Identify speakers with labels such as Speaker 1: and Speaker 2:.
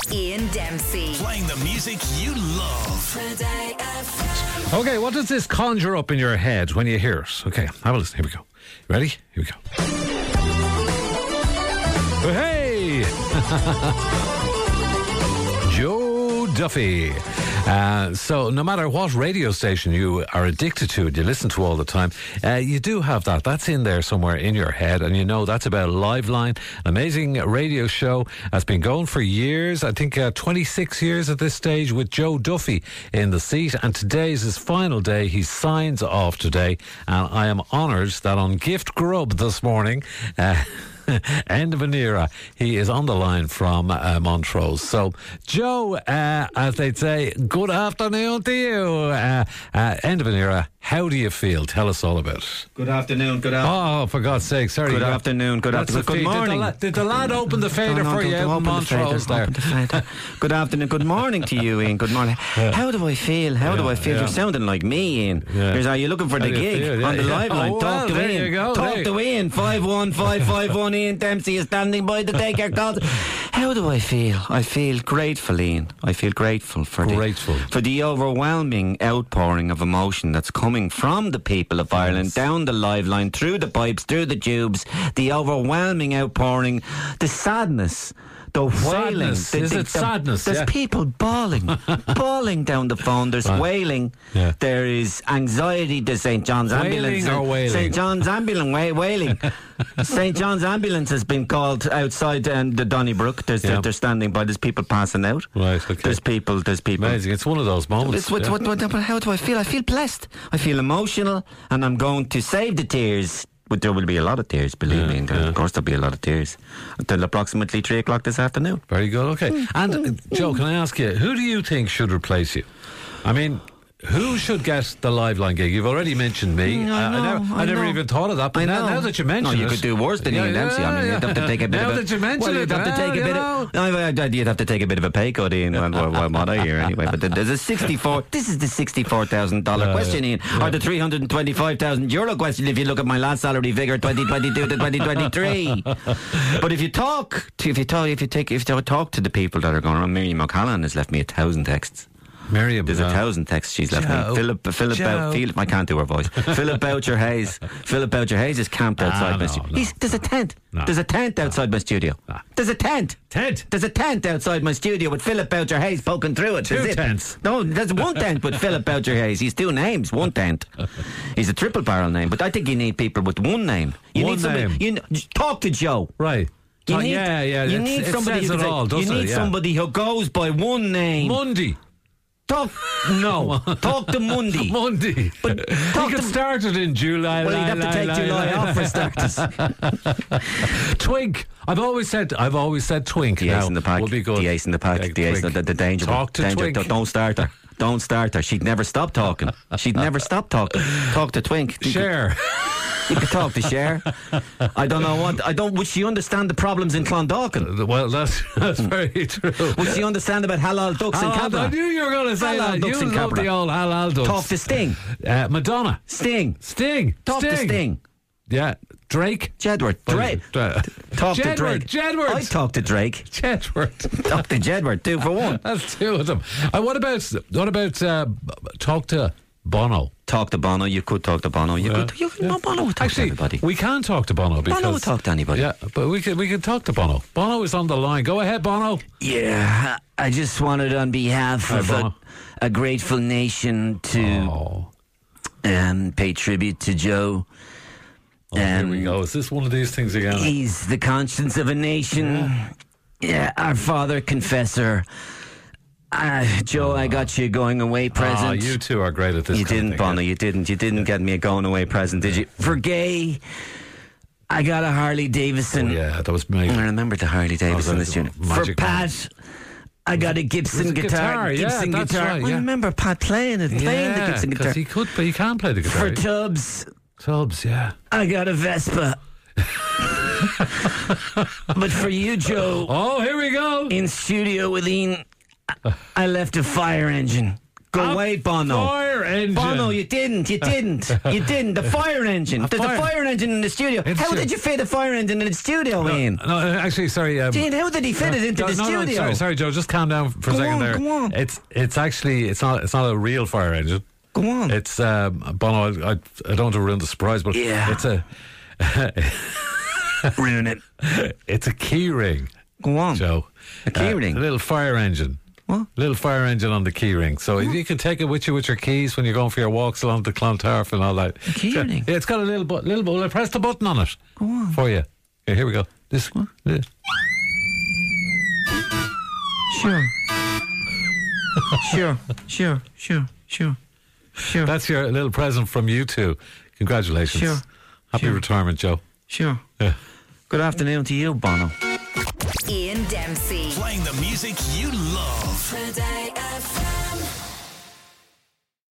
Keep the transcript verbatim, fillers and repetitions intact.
Speaker 1: Ian Dempsey.
Speaker 2: Playing the music you love.
Speaker 1: Today F M.
Speaker 3: Okay, what does this conjure up in your head when you hear it? Okay, have a listen. Here we go. You ready? Here we go. Oh, hey! Joe Duffy. Uh, so no matter what radio station you are addicted to and you listen to all the time, uh, you do have that. That's in there somewhere in your head, and you know that's about Liveline, an amazing radio show that's been going for years. I think uh, twenty-six years at this stage, with Joe Duffy in the seat, and today's his final day. He signs off today, and I am honoured that on Gift Grub this morning, uh, end of an era, he is on the line from uh, Montrose. So, Joe, uh, as they'd say, good afternoon to you. Uh, uh, end of an era, how do you feel? Tell us all about it.
Speaker 4: Good afternoon, good afternoon.
Speaker 3: Oh, for God's sake, sorry.
Speaker 4: Good afternoon, good
Speaker 3: That's
Speaker 4: afternoon.
Speaker 3: the
Speaker 4: Good
Speaker 3: feed.
Speaker 4: morning.
Speaker 3: Did the, la- did the lad open the fader
Speaker 4: No, no,
Speaker 3: for
Speaker 4: don't-
Speaker 3: you
Speaker 4: don't
Speaker 3: out in
Speaker 4: open the fader,
Speaker 3: Montrose there?
Speaker 4: open the fader. Good afternoon, good morning to you, Ian. Good morning. How do I feel? How do
Speaker 3: Yeah,
Speaker 4: I feel?
Speaker 3: yeah.
Speaker 4: You're sounding like me, Ian.
Speaker 3: Yeah.
Speaker 4: Here's, are you looking for
Speaker 3: How
Speaker 4: the
Speaker 3: do you
Speaker 4: gig
Speaker 3: feel? Yeah,
Speaker 4: on the
Speaker 3: yeah.
Speaker 4: live line?
Speaker 3: Oh,
Speaker 4: Talk
Speaker 3: well,
Speaker 4: to
Speaker 3: there
Speaker 4: Ian.
Speaker 3: you go.
Speaker 4: Talk
Speaker 3: There-
Speaker 4: to Ian. five one five five one. Ian Dempsey is standing by to take your calls. How do I feel? I feel grateful, Ian. I feel grateful for
Speaker 3: Grateful.
Speaker 4: the for the overwhelming outpouring of emotion that's coming from the people of Ireland, down the live line, through the pipes, through the tubes. The overwhelming outpouring, the sadness, the wailing.
Speaker 3: Sadness.
Speaker 4: The,
Speaker 3: Is
Speaker 4: the,
Speaker 3: it
Speaker 4: the-
Speaker 3: sadness?
Speaker 4: There's
Speaker 3: Yeah.
Speaker 4: people bawling, bawling down the phone. There's
Speaker 3: Right.
Speaker 4: wailing.
Speaker 3: Yeah.
Speaker 4: There is anxiety. There's Saint John's
Speaker 3: Wailing
Speaker 4: ambulance.
Speaker 3: or wailing?
Speaker 4: Saint John's ambulance wa- wailing. Saint John's ambulance has been called outside um, the Donnybrook. There's
Speaker 3: Yeah.
Speaker 4: they're, they're standing by. There's people passing out.
Speaker 3: Right, okay.
Speaker 4: There's people. There's people.
Speaker 3: Amazing. It's one of those moments.
Speaker 4: It's what,
Speaker 3: yeah.
Speaker 4: what, what, what, how do I feel? I feel blessed. I feel emotional, and I'm going to save the tears. But there will be a lot of tears, believe
Speaker 3: Yeah,
Speaker 4: me. And
Speaker 3: yeah.
Speaker 4: Of course, there'll be a lot of tears until approximately three o'clock this afternoon.
Speaker 3: Very good, okay. And, uh, Joe, can I ask you, who do you think should replace you? I mean, who should get the Liveline gig? You've already mentioned me.
Speaker 4: Mm, I
Speaker 3: Uh,
Speaker 4: know,
Speaker 3: never,
Speaker 4: I
Speaker 3: I never
Speaker 4: know.
Speaker 3: even thought of that. But
Speaker 4: I
Speaker 3: now,
Speaker 4: know.
Speaker 3: now that you mention
Speaker 4: no,
Speaker 3: it...
Speaker 4: you could do worse than
Speaker 3: Yeah,
Speaker 4: Ian Dempsey. I mean,
Speaker 3: yeah,
Speaker 4: you'd have to
Speaker 3: yeah.
Speaker 4: take a bit
Speaker 3: Now
Speaker 4: of a...
Speaker 3: that you mention
Speaker 4: well,
Speaker 3: it,
Speaker 4: you'd have to
Speaker 3: well,
Speaker 4: take a
Speaker 3: you
Speaker 4: bit
Speaker 3: know.
Speaker 4: of... I, I, you'd have to take a bit of a pay cut, Ian, well, well, well, what I hear anyway. But there's a sixty-four... This is the sixty-four thousand dollars
Speaker 3: Yeah,
Speaker 4: question,
Speaker 3: yeah.
Speaker 4: Ian.
Speaker 3: Yeah.
Speaker 4: Or the three hundred twenty-five thousand euro question if you look at my last salary figure, twenty twenty-two to twenty twenty-three. But if you talk... To, if you talk... If you take... If you talk to the people that are going around, Miriam O'Callaghan has left me a thousand texts.
Speaker 3: Miriam.
Speaker 4: There's
Speaker 3: uh,
Speaker 4: a thousand texts she's left
Speaker 3: Joe.
Speaker 4: me. Philip, Philip,
Speaker 3: Joe.
Speaker 4: Bou- Philip, I can't do her voice. Philip Boucher Hayes. Philip Boucher Hayes is camped
Speaker 3: Ah,
Speaker 4: outside my
Speaker 3: no,
Speaker 4: studio.
Speaker 3: no.
Speaker 4: He's, there's a tent.
Speaker 3: No.
Speaker 4: There's a tent outside my studio.
Speaker 3: No.
Speaker 4: There's a tent.
Speaker 3: Tent?
Speaker 4: There's a tent outside my studio with Philip Boucher Hayes poking through it.
Speaker 3: Two
Speaker 4: There's it.
Speaker 3: tents.
Speaker 4: No, there's one tent with Philip Boucher Hayes. He's two names, one tent. He's a triple barrel name, but I think you need people with one name. You
Speaker 3: One
Speaker 4: need somebody.
Speaker 3: name.
Speaker 4: You kn- talk to Joe.
Speaker 3: Right.
Speaker 4: You
Speaker 3: Oh,
Speaker 4: need,
Speaker 3: yeah, yeah.
Speaker 4: You
Speaker 3: it's-
Speaker 4: need
Speaker 3: it
Speaker 4: somebody
Speaker 3: says
Speaker 4: who
Speaker 3: it
Speaker 4: can say-
Speaker 3: all,
Speaker 4: You
Speaker 3: doesn't
Speaker 4: need
Speaker 3: it? Yeah.
Speaker 4: somebody who goes by one name.
Speaker 3: Monday.
Speaker 4: Talk. No. Talk to Monday.
Speaker 3: Monday.
Speaker 4: But
Speaker 3: he
Speaker 4: talk
Speaker 3: could
Speaker 4: to-
Speaker 3: start it in July.
Speaker 4: Well, you'd have to take July off for starters.
Speaker 3: Twink. I've always said. I've always said Twink.
Speaker 4: The
Speaker 3: now
Speaker 4: ace in the pack.
Speaker 3: would be good.
Speaker 4: The ace in the pack.
Speaker 3: Yeah,
Speaker 4: the ace.
Speaker 3: Twink.
Speaker 4: The, the danger.
Speaker 3: Talk to
Speaker 4: danger.
Speaker 3: Twink.
Speaker 4: Don't- Don't start her. Don't start her. She'd never stop talking. She'd never stop talking. Talk to Twink. You
Speaker 3: Share.
Speaker 4: could, you could talk to Cher. I don't know what. I don't. Would she understand the problems in Clondalkin?
Speaker 3: Well, that's that's very true.
Speaker 4: Would she understand about halal ducks in
Speaker 3: Halal- I
Speaker 4: Cabra?
Speaker 3: knew you were going to say
Speaker 4: Halal
Speaker 3: that.
Speaker 4: ducks
Speaker 3: You
Speaker 4: in
Speaker 3: love
Speaker 4: Cabra.
Speaker 3: the old halal ducks.
Speaker 4: Talk to Sting.
Speaker 3: Uh, Madonna.
Speaker 4: Sting.
Speaker 3: Sting.
Speaker 4: Talk
Speaker 3: Sting.
Speaker 4: to Sting.
Speaker 3: Yeah. Drake.
Speaker 4: Jedward. Drake.
Speaker 3: Dra-
Speaker 4: Talk to
Speaker 3: Jedward.
Speaker 4: Drake.
Speaker 3: Jedward.
Speaker 4: I talk to Drake.
Speaker 3: Jedward.
Speaker 4: Talk to Jedward. Two for one.
Speaker 3: That's two of them. Uh, what about what about uh, talk to Bono?
Speaker 4: Talk to Bono. You could talk to Bono. You
Speaker 3: Yeah.
Speaker 4: could. You, no, Bono would talk
Speaker 3: Actually,
Speaker 4: to anybody.
Speaker 3: we can talk to Bono because
Speaker 4: Bono would talk to anybody.
Speaker 3: Yeah, but we can we can talk to Bono. Bono is on the line. Go ahead, Bono.
Speaker 4: Yeah, I just wanted on behalf
Speaker 3: Hi,
Speaker 4: of
Speaker 3: Bono.
Speaker 4: a, a grateful nation to
Speaker 3: Oh,
Speaker 4: um, pay tribute to Joe.
Speaker 3: oh here
Speaker 4: Um,
Speaker 3: we go. Is this one of these things again?
Speaker 4: He's the conscience of a nation. Yeah, our father confessor. Uh, Joe, I got you a going away present.
Speaker 3: Ah, you two are great at this.
Speaker 4: You
Speaker 3: kind of
Speaker 4: didn't,
Speaker 3: thing,
Speaker 4: Bono.
Speaker 3: yeah.
Speaker 4: You didn't. You didn't get me a going away present, did you? For gay, I got a Harley Davidson.
Speaker 3: Oh, yeah, that was me.
Speaker 4: I remember the Harley Davidson.
Speaker 3: Oh,
Speaker 4: this
Speaker 3: the
Speaker 4: tune. For
Speaker 3: Magic
Speaker 4: Pat, I got a Gibson
Speaker 3: It was a
Speaker 4: guitar.
Speaker 3: guitar, yeah,
Speaker 4: Gibson
Speaker 3: that's
Speaker 4: guitar.
Speaker 3: right,
Speaker 4: I
Speaker 3: yeah.
Speaker 4: remember Pat playing it, playing the
Speaker 3: Yeah,
Speaker 4: Gibson guitar.
Speaker 3: because he could, but he can play the guitar.
Speaker 4: For Tubbs,
Speaker 3: Tubbs, yeah.
Speaker 4: I got a Vespa. But for you, Joe,
Speaker 3: Oh, here we go.
Speaker 4: in studio with Ian, I- I left a fire engine. Go
Speaker 3: A
Speaker 4: away, Bono.
Speaker 3: Fire engine.
Speaker 4: Bono, you didn't. You didn't. You didn't. The fire engine.
Speaker 3: A
Speaker 4: There's
Speaker 3: fire-
Speaker 4: a fire engine in the studio.
Speaker 3: It's
Speaker 4: How
Speaker 3: true.
Speaker 4: did you fit a fire engine in the studio, Ian?
Speaker 3: No, actually, sorry. Um,
Speaker 4: Gene, how did he fit it into
Speaker 3: no,
Speaker 4: the
Speaker 3: no,
Speaker 4: studio?
Speaker 3: No, sorry, sorry, Joe. Just calm down for a
Speaker 4: Go
Speaker 3: second
Speaker 4: on,
Speaker 3: there.
Speaker 4: go on.
Speaker 3: It's it's actually it's not it's not a real fire engine.
Speaker 4: Go on.
Speaker 3: It's um, Bono. I, I, I don't want to ruin the surprise, but
Speaker 4: Yeah.
Speaker 3: it's a
Speaker 4: Ruin it.
Speaker 3: it's a key ring,
Speaker 4: Go on.
Speaker 3: Joe.
Speaker 4: A key
Speaker 3: Uh,
Speaker 4: ring?
Speaker 3: a little fire engine.
Speaker 4: What?
Speaker 3: Little fire engine on the key ring. So you can take it with you with your keys when you're going for your walks along the Clontarf and all that.
Speaker 4: A key
Speaker 3: So-
Speaker 4: ring?
Speaker 3: Yeah, it's got a little button. Little button. Press the button on it.
Speaker 4: Go on.
Speaker 3: For you. Okay, here we go. This one.
Speaker 4: Sure. sure. Sure. Sure. Sure. Sure.
Speaker 3: That's your little present from you two. Congratulations.
Speaker 4: Sure.
Speaker 3: Happy
Speaker 4: Sure.
Speaker 3: retirement, Joe.
Speaker 4: Sure.
Speaker 3: Yeah.
Speaker 4: Good afternoon to you, Bono.
Speaker 1: Ian Dempsey.
Speaker 2: Playing the music you love.
Speaker 1: Today F M.